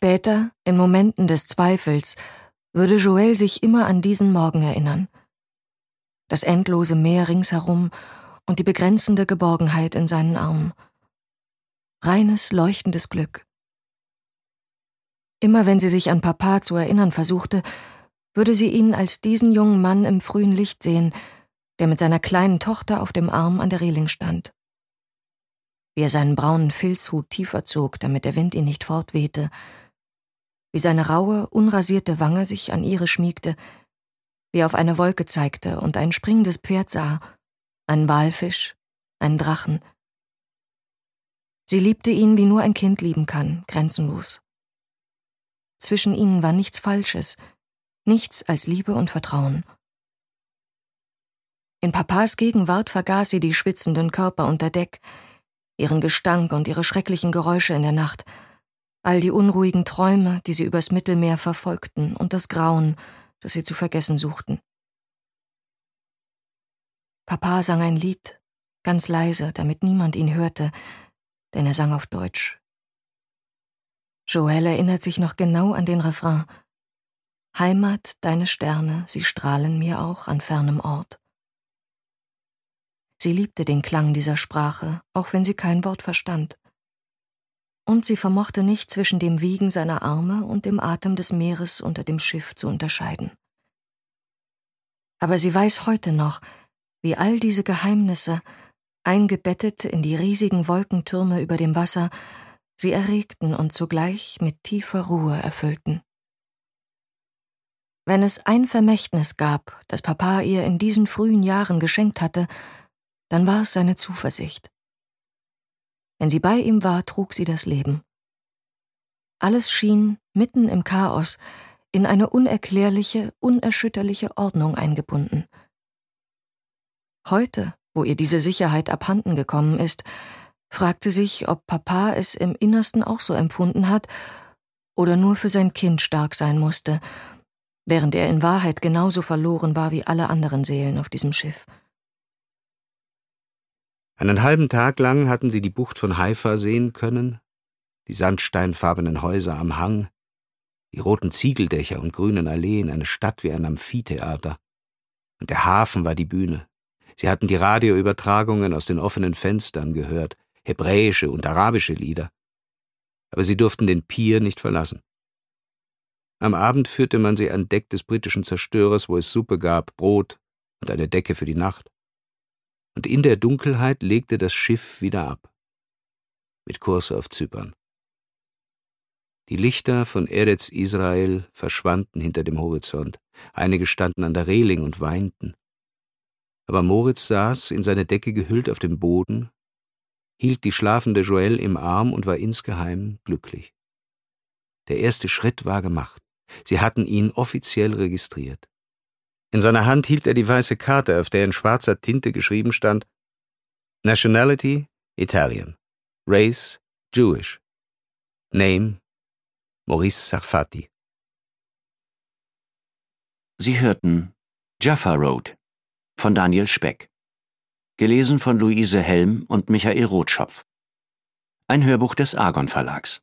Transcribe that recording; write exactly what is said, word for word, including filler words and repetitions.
Später, in Momenten des Zweifels, würde Joël sich immer an diesen Morgen erinnern. Das endlose Meer ringsherum und die begrenzende Geborgenheit in seinen Armen. Reines, leuchtendes Glück. Immer wenn sie sich an Papa zu erinnern versuchte, würde sie ihn als diesen jungen Mann im frühen Licht sehen, der mit seiner kleinen Tochter auf dem Arm an der Reling stand. Wie er seinen braunen Filzhut tiefer zog, damit der Wind ihn nicht fortwehte, wie seine raue, unrasierte Wange sich an ihre schmiegte, wie er auf eine Wolke zeigte und ein springendes Pferd sah, einen Walfisch, einen Drachen. Sie liebte ihn, wie nur ein Kind lieben kann, grenzenlos. Zwischen ihnen war nichts Falsches, nichts als Liebe und Vertrauen. In Papas Gegenwart vergaß sie die schwitzenden Körper unter Deck, ihren Gestank und ihre schrecklichen Geräusche in der Nacht, all die unruhigen Träume, die sie übers Mittelmeer verfolgten, und das Grauen, das sie zu vergessen suchten. Papa sang ein Lied, ganz leise, damit niemand ihn hörte, denn er sang auf Deutsch. Joël erinnert sich noch genau an den Refrain: Heimat, deine Sterne, sie strahlen mir auch an fernem Ort. Sie liebte den Klang dieser Sprache, auch wenn sie kein Wort verstand. Und sie vermochte nicht zwischen dem Wiegen seiner Arme und dem Atem des Meeres unter dem Schiff zu unterscheiden. Aber sie weiß heute noch, wie all diese Geheimnisse, eingebettet in die riesigen Wolkentürme über dem Wasser, sie erregten und zugleich mit tiefer Ruhe erfüllten. Wenn es ein Vermächtnis gab, das Papa ihr in diesen frühen Jahren geschenkt hatte, dann war es seine Zuversicht. Wenn sie bei ihm war, trug sie das Leben. Alles schien, mitten im Chaos, in eine unerklärliche, unerschütterliche Ordnung eingebunden. Heute, wo ihr diese Sicherheit abhanden gekommen ist, fragt sie sich, ob Papa es im Innersten auch so empfunden hat oder nur für sein Kind stark sein musste, während er in Wahrheit genauso verloren war wie alle anderen Seelen auf diesem Schiff. Einen halben Tag lang hatten sie die Bucht von Haifa sehen können, die sandsteinfarbenen Häuser am Hang, die roten Ziegeldächer und grünen Alleen, eine Stadt wie ein Amphitheater. Und der Hafen war die Bühne. Sie hatten die Radioübertragungen aus den offenen Fenstern gehört, hebräische und arabische Lieder. Aber sie durften den Pier nicht verlassen. Am Abend führte man sie an Deck des britischen Zerstörers, wo es Suppe gab, Brot und eine Decke für die Nacht. Und in der Dunkelheit legte das Schiff wieder ab, mit Kurs auf Zypern. Die Lichter von Eretz Israel verschwanden hinter dem Horizont, einige standen an der Reling und weinten. Aber Moritz saß, in seine Decke gehüllt, auf dem Boden, hielt die schlafende Joël im Arm und war insgeheim glücklich. Der erste Schritt war gemacht. Sie hatten ihn offiziell registriert. In seiner Hand hielt er die weiße Karte, auf der in schwarzer Tinte geschrieben stand: Nationality Italian, Race Jewish, Name Maurice Sarfati. Sie hörten Jaffa Road von Daniel Speck, gelesen von Luise Helm und Michael Rotschopf. Ein Hörbuch des Argon Verlags.